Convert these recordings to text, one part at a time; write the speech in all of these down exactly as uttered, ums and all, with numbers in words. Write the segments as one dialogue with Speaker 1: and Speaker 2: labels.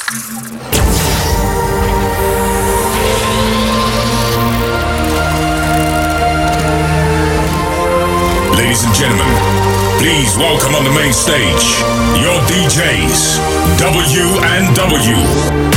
Speaker 1: Ladies and gentlemen, please welcome on the main stage your D Js, W and W.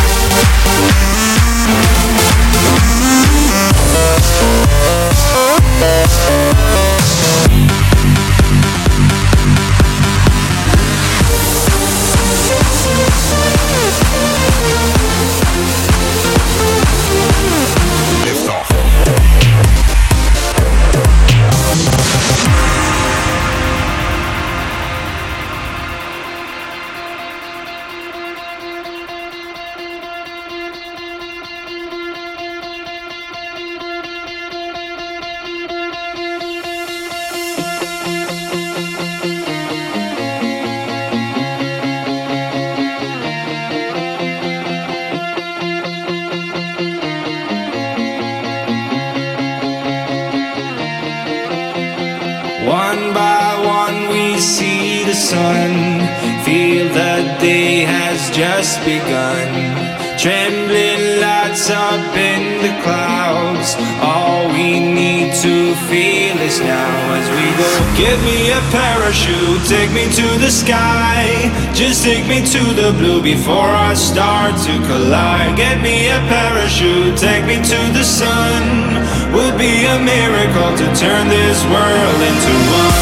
Speaker 2: One by one we see the sun, feel the day has just begun. Trembling lights up in the clouds, all we need to feel is now as we go. Give me a parachute, take me to the sky, just take me to the blue before I start to collide. Get me a parachute, take me to the sun, would be a miracle to turn this world into one.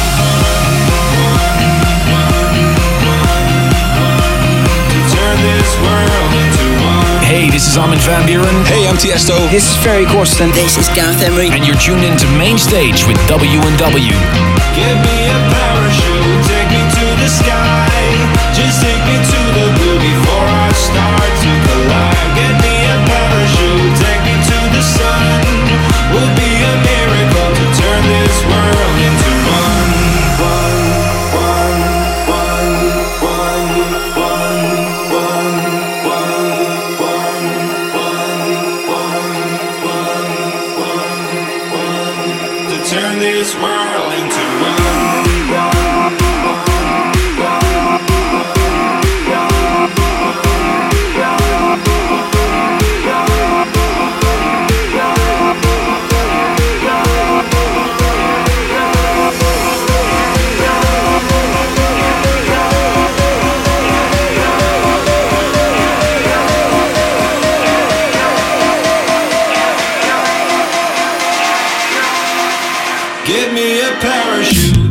Speaker 2: To turn this world into one.
Speaker 3: Hey, this is Armin van Buuren.
Speaker 4: Hey, I'm Tiesto.
Speaker 5: This is Ferry Corsten.
Speaker 6: This is Gareth Emery.
Speaker 3: And you're tuned into Main Stage with W and W.
Speaker 2: Give me a parachute, take me to the sky, just take me to the blue before I start to collide. Get me a parachute, take me to the sun, would be a miracle to turn this world into one. One, one, one, one, one, one, one, one, one, one, to turn this world into one. Give me a parachute.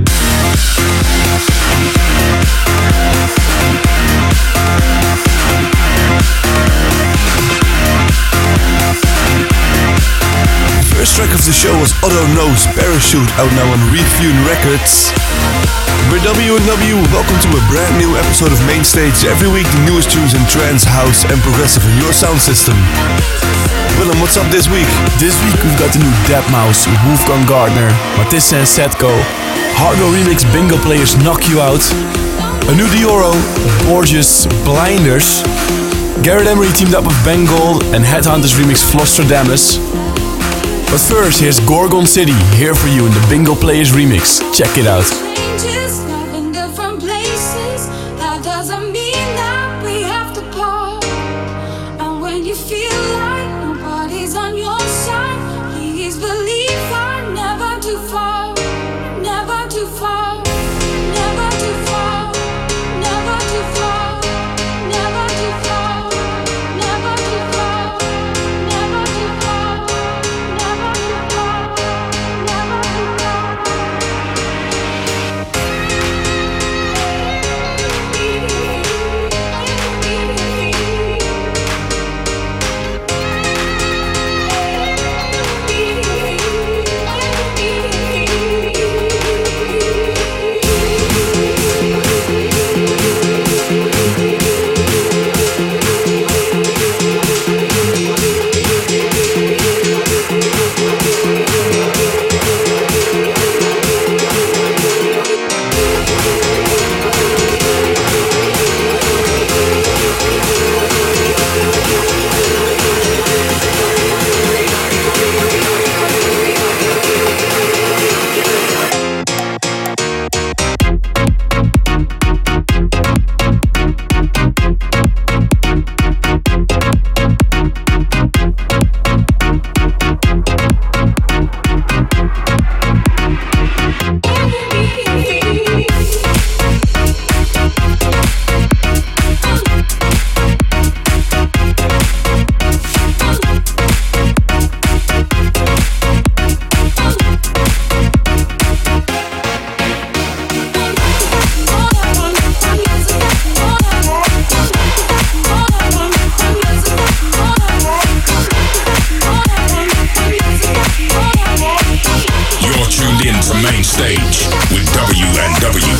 Speaker 4: First track of the show was Otto Knows Parachute, out now on Refune Records. We're W and W, welcome to a brand new episode of Main Stage. Every week the newest tunes in trance, house and progressive in your sound system. Willem, what's up this week?
Speaker 7: This week we've got the new deadmau five, Wolfgang Gardner, Matisse and Setko, Hargo remix Bingo Players Knock You Out, a new Dioro, Borges Blinders, Gareth Emery teamed up with Ben Gold, and Headhunters remix Flosstradamus. But first, here's Gorgon City, here for you in the Bingo Players remix. Check it out.
Speaker 1: stage with W and W.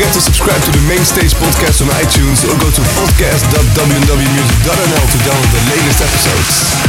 Speaker 4: forget to subscribe to the Mainstage podcast on iTunes or go to podcast dot w n w music dot n l to download the latest episodes.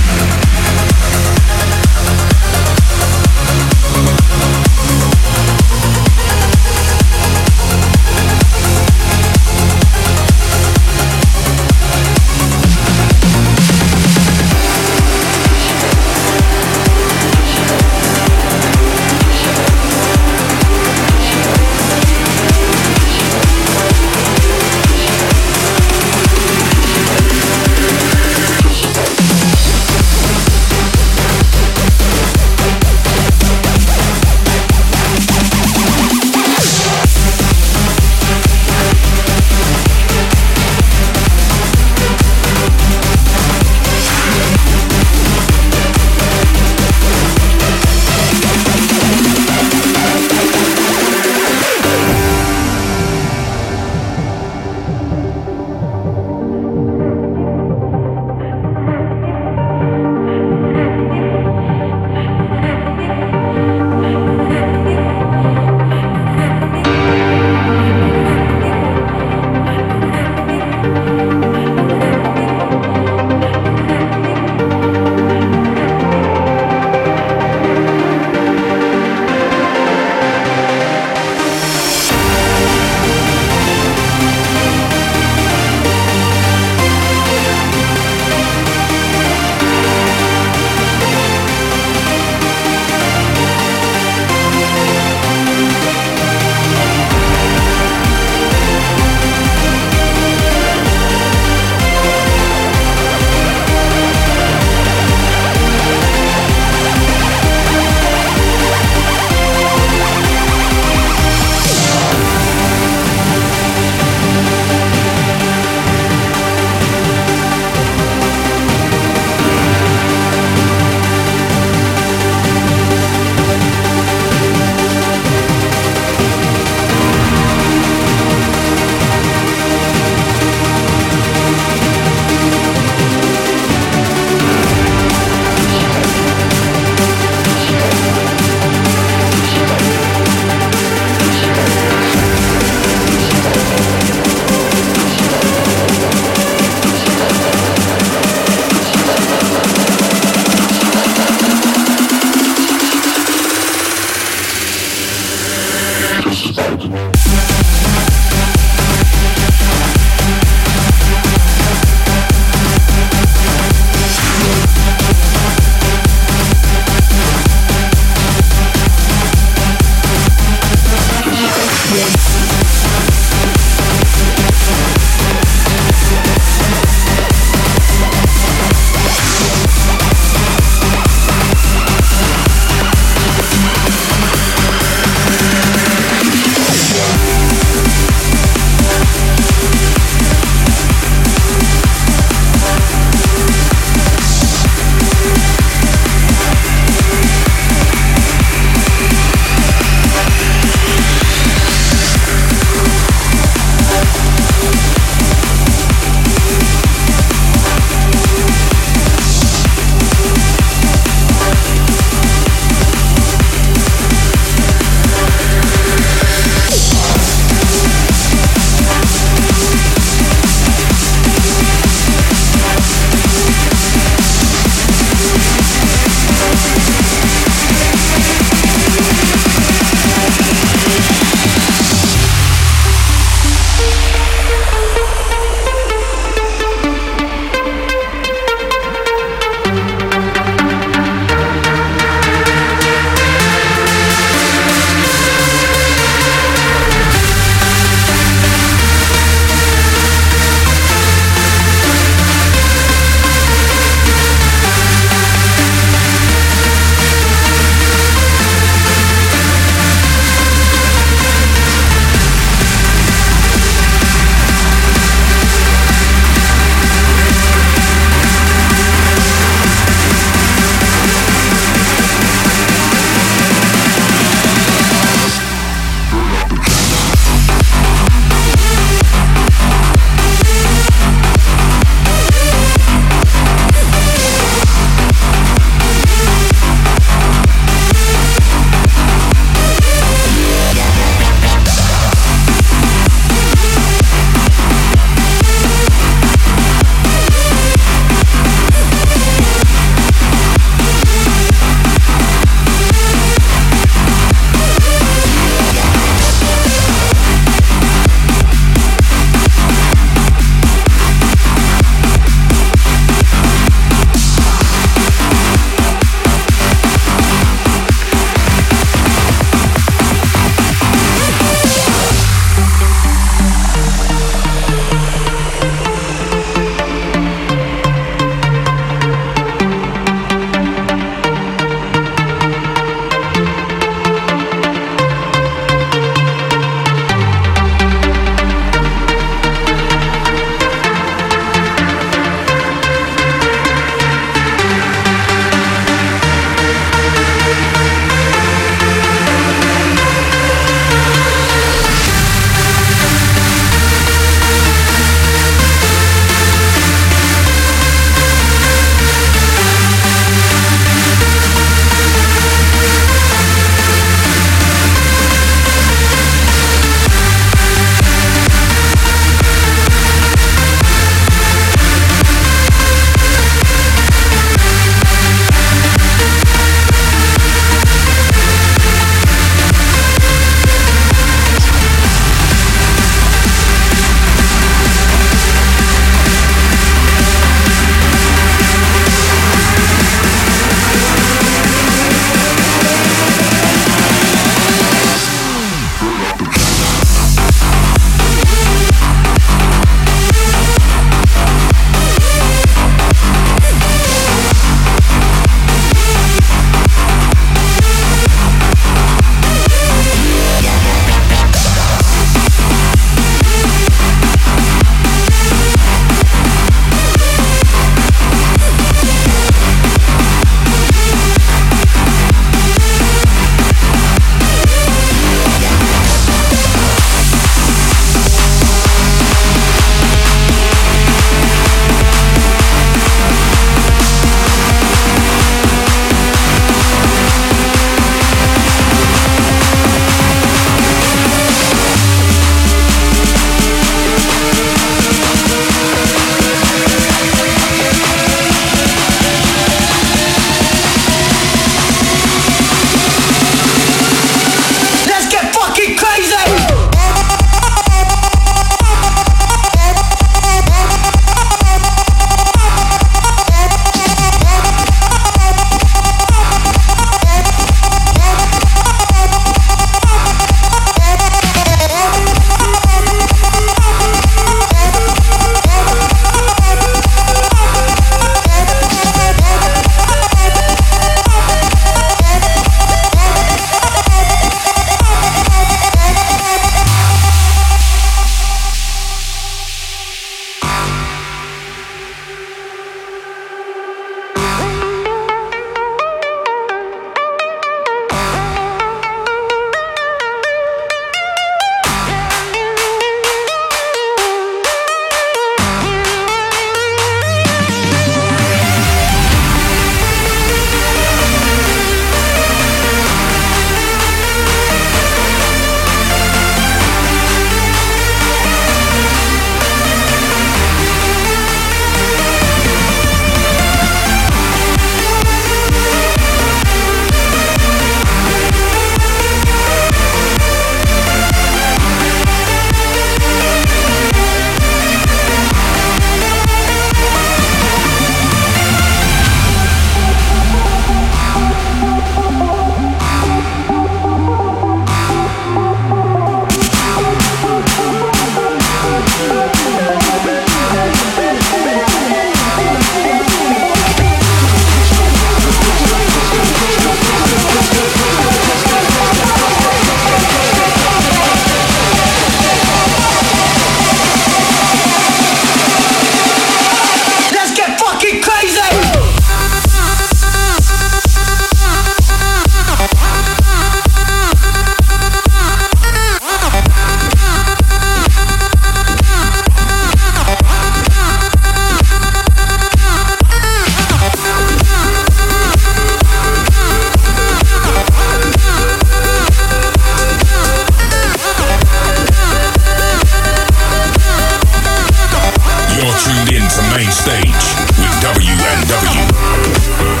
Speaker 1: main stage with W and W.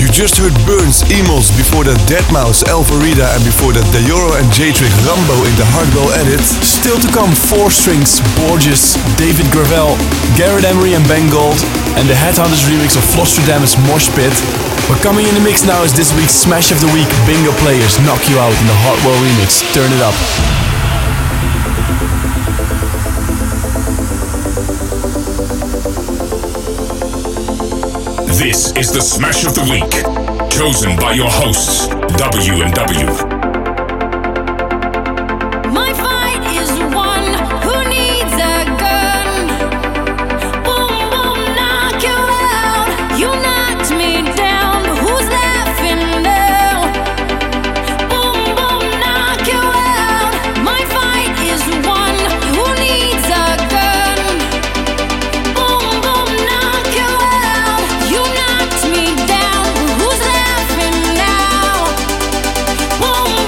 Speaker 4: just heard Burns, Emos, before that deadmau five, Alpha Rita, and before that Dayoro and J-Trick, Rambo in the Hardwell edit.
Speaker 7: Still to come, Four Strings, Borges, David Gravel, Garrett Emery and Ben Gold, and the Headhunters remix of Flosstradamus Mosh Pit. But coming in the mix now is this week's Smash of the Week, Bingo Players, Knock You Out in the Hardwell remix. Turn it up.
Speaker 1: This is the Smash of the Week, chosen by your hosts, W and W.
Speaker 5: Boom!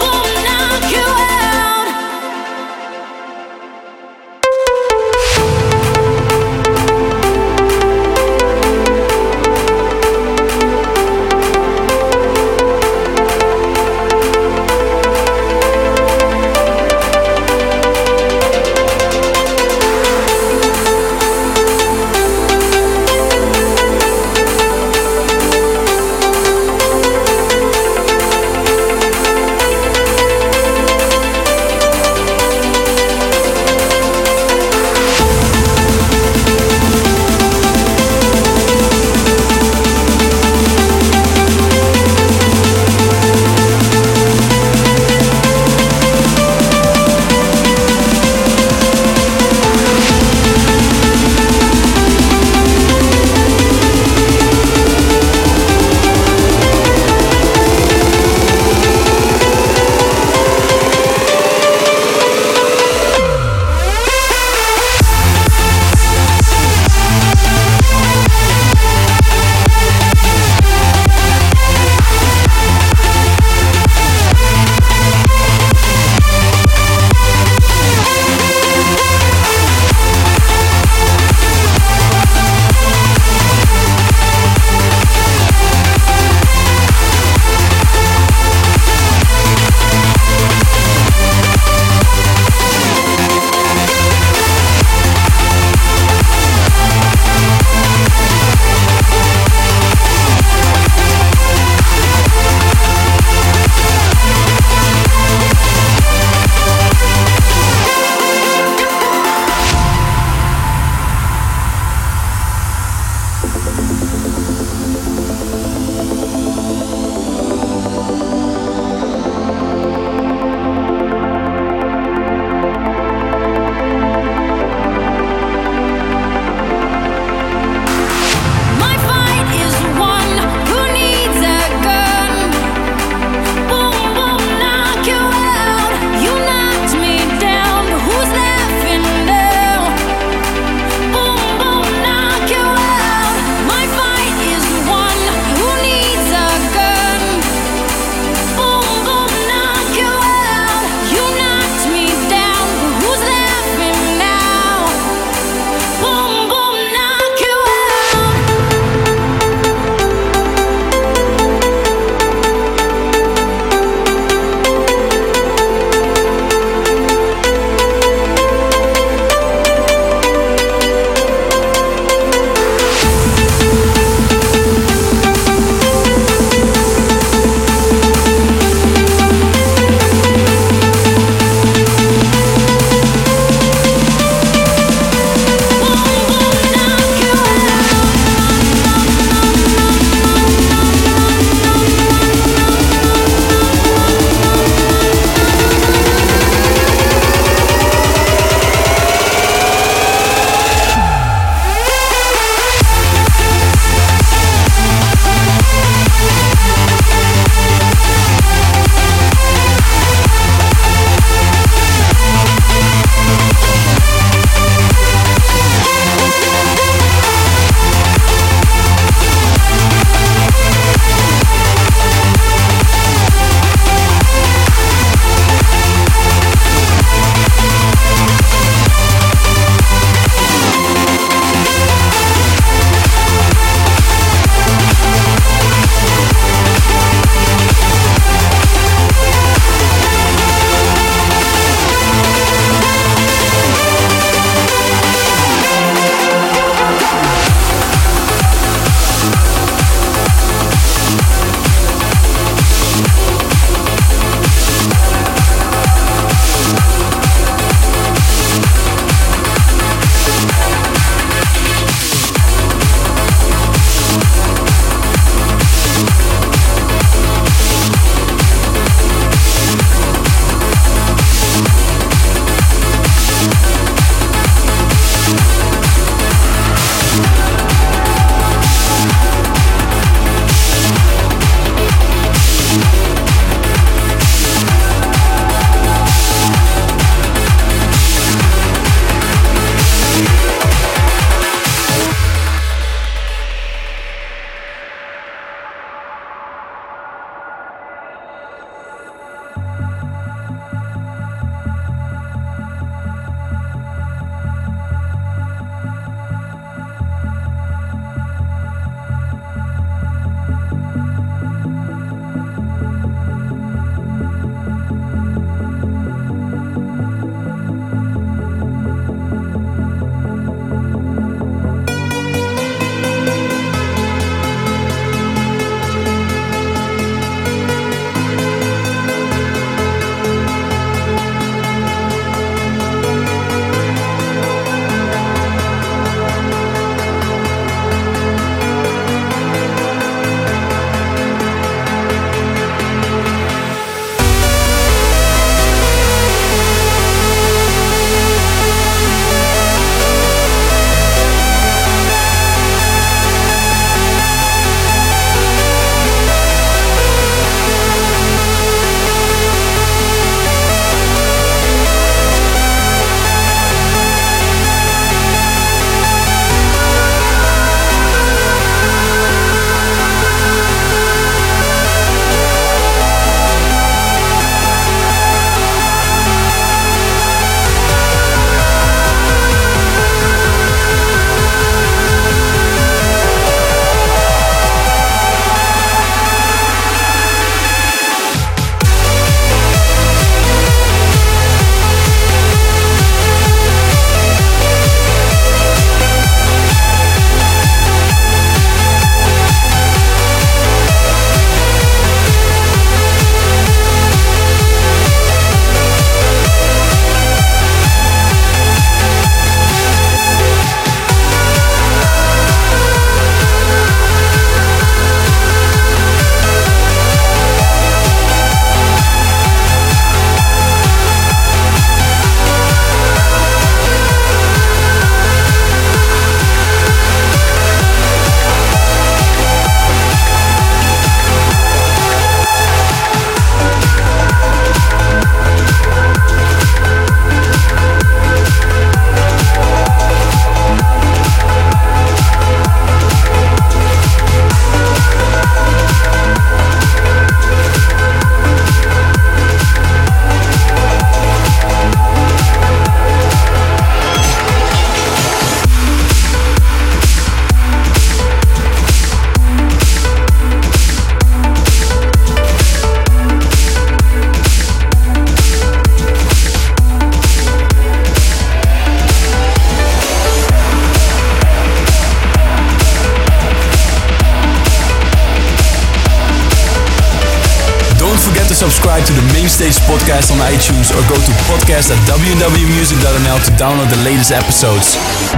Speaker 7: subscribe to the Mainstage podcast on iTunes or go to podcast at w w w dot music dot n l to download the latest episodes.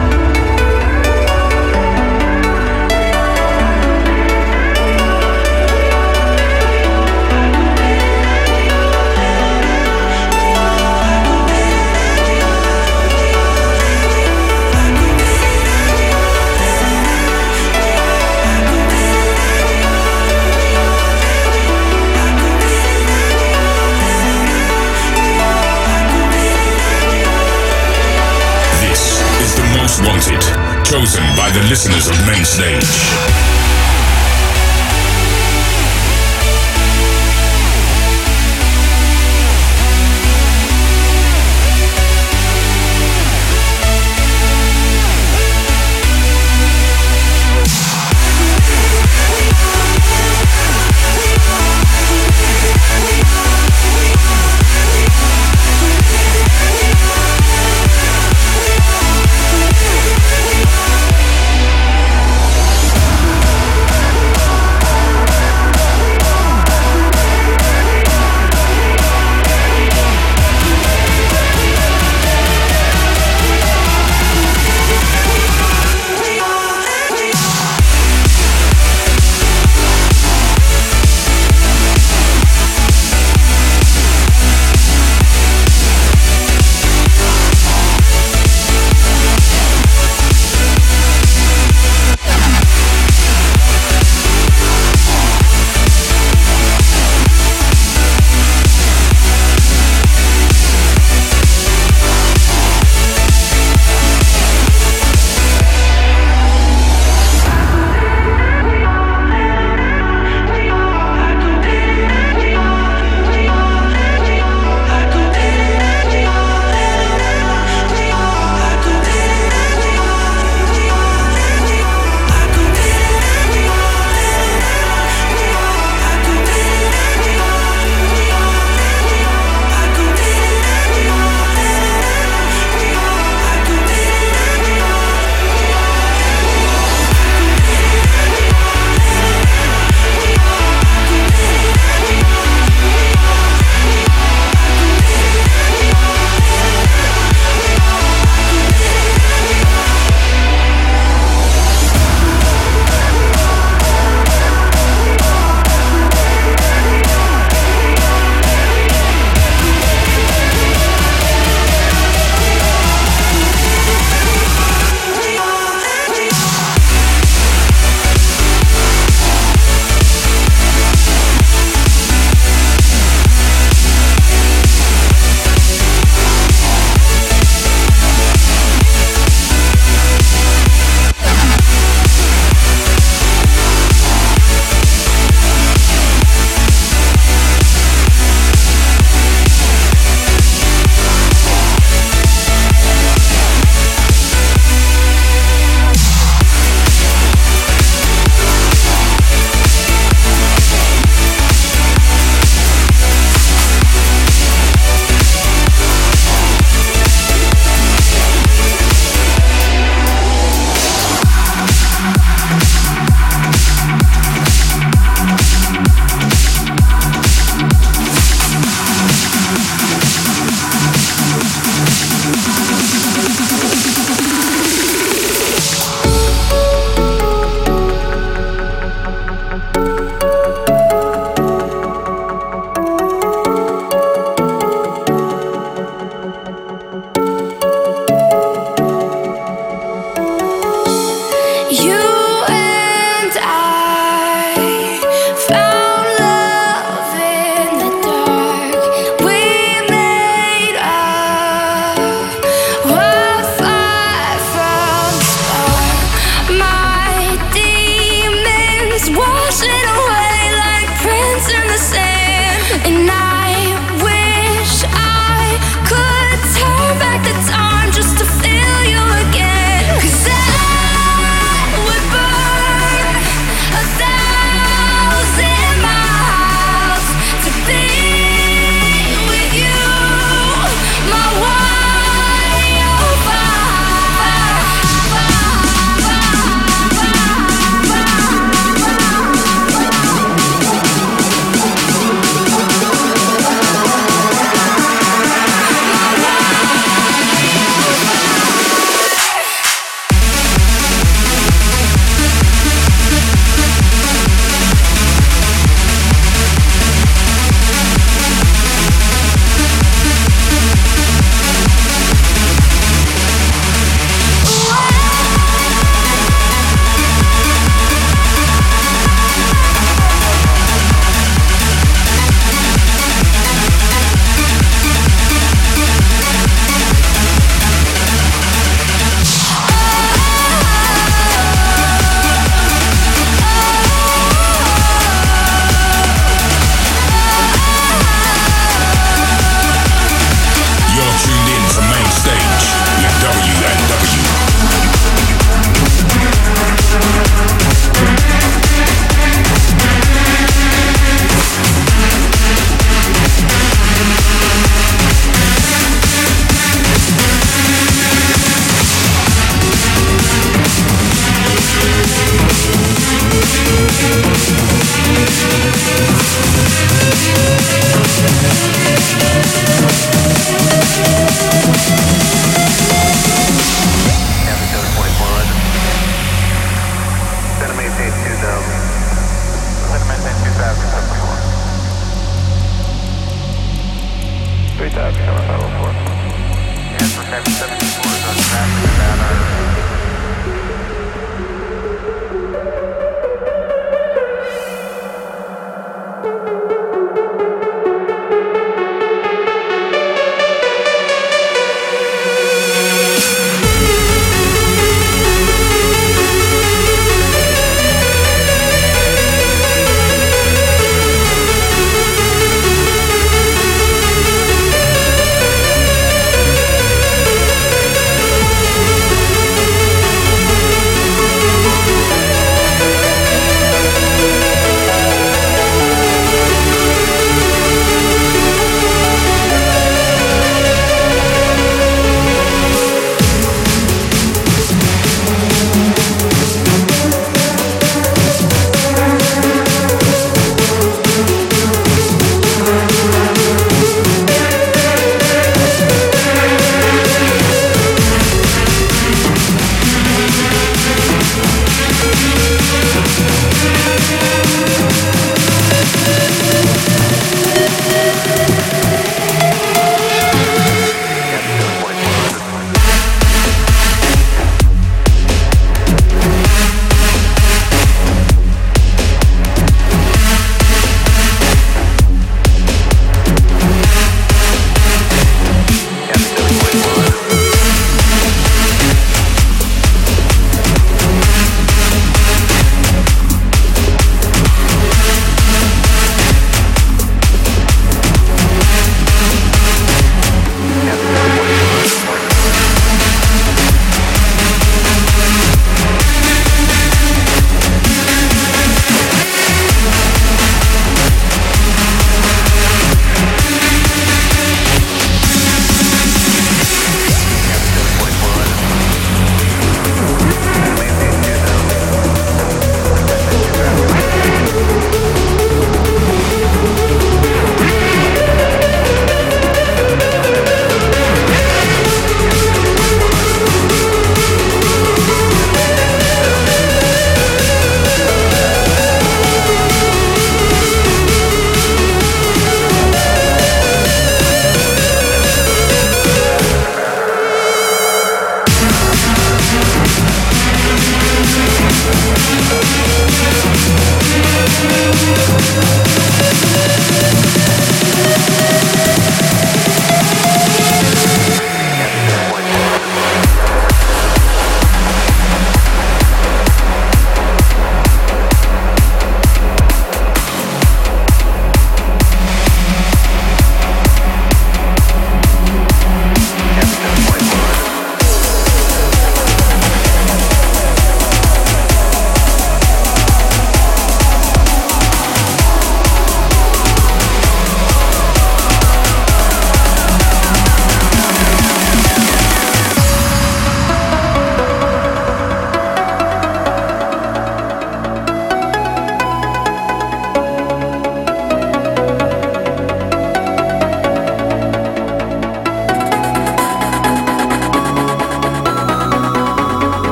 Speaker 1: Wanted, chosen by the listeners of Mainstage.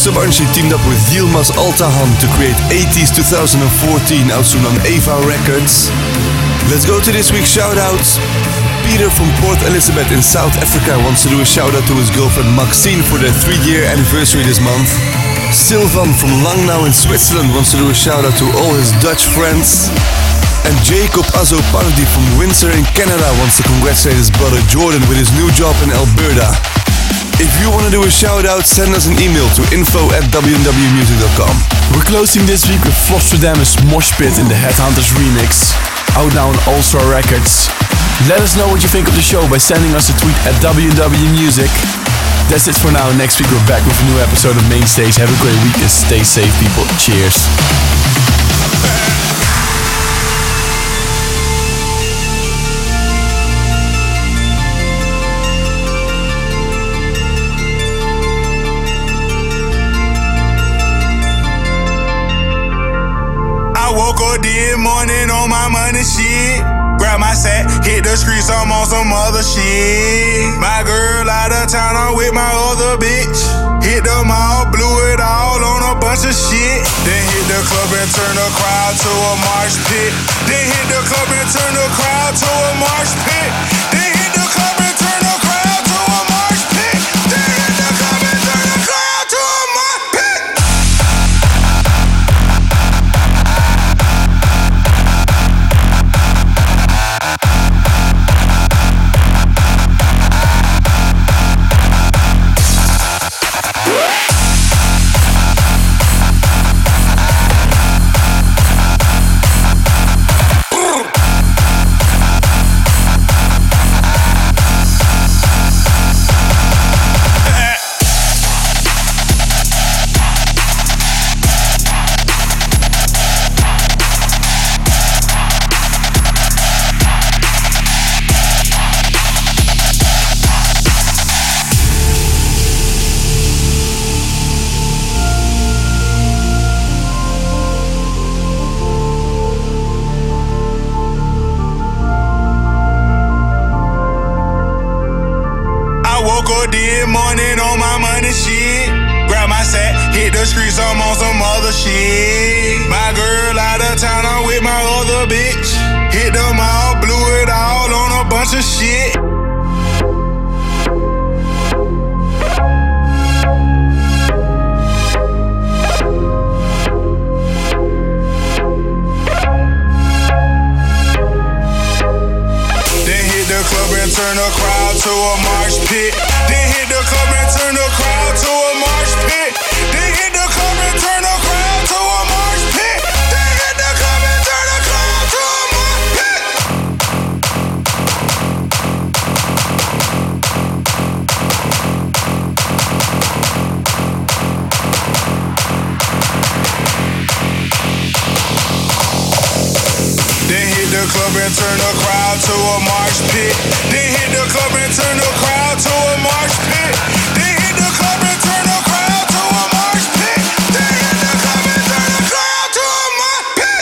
Speaker 4: Savanci teamed up with Yilmaz Altahan to create eighties twenty fourteen, out soon on Ava Records. Let's go to this week's shoutouts. Peter from Port Elizabeth in South Africa wants to do a shoutout to his girlfriend Maxine for their three-year anniversary this month. Sylvan from Langnau in Switzerland wants to do a shoutout to all his Dutch friends. And Jacob Azopardi from Windsor in Canada wants to congratulate his brother Jordan with his new job in Alberta. If you want to do a shout-out, send us an email to info at w n w music dot com.
Speaker 7: We're closing this week with Flosstradamus Mosh Pit in the Headhunters remix, out now on All-Star Records. Let us know what you think of the show by sending us a tweet at W W Music. That's it for now. Next week we're back with a new episode of Mainstage. Have a great week and stay safe, people. Cheers.
Speaker 5: I woke up this morning on my money shit. Grab my sack, hit the streets, I'm on some other shit. My girl out of town, I'm with my other bitch. Hit the mall, blew it all on a bunch of shit. Then hit the club and turn the crowd to a marsh pit. Then hit the club and turn the crowd to a marsh pit. Then hit the club and turn the crowd to a marsh pit. Then hit the club and turn the crowd to a marsh pit. Morning on my money shit. Grab my sack, hit the streets, I'm on some other shit. My girl out of town, I'm with my other bitch. Hit the mall, blew it all on a bunch of shit. Then hit the club and turn the crowd to a marsh pit. Then hit the club and turn the crowd to a marsh pit. Then hit the club and turn the crowd to a marsh pit. Then hit the club and turn the crowd to a marsh pit. Then hit the club and turn the crowd to a marsh pit. Then hit the club and turn the crowd to a marsh pit. Then hit the club and turn the crowd to a marsh pit. Then hit the club and turn the crowd to a marsh pit.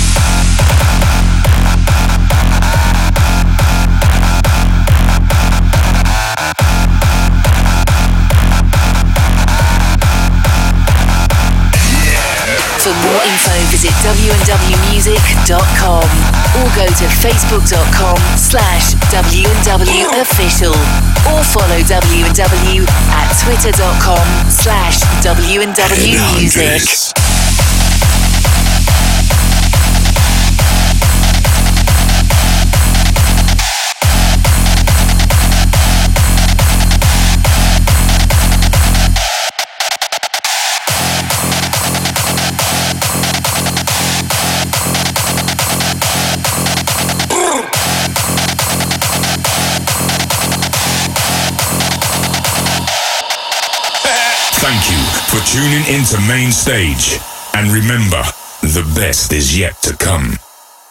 Speaker 6: For more info, visit w n w music dot com or go to facebook dot com slash W N W official or follow W N W at twitter dot com slash W N W music.
Speaker 1: Thank you for tuning into Main Stage. And remember, the best is yet to come.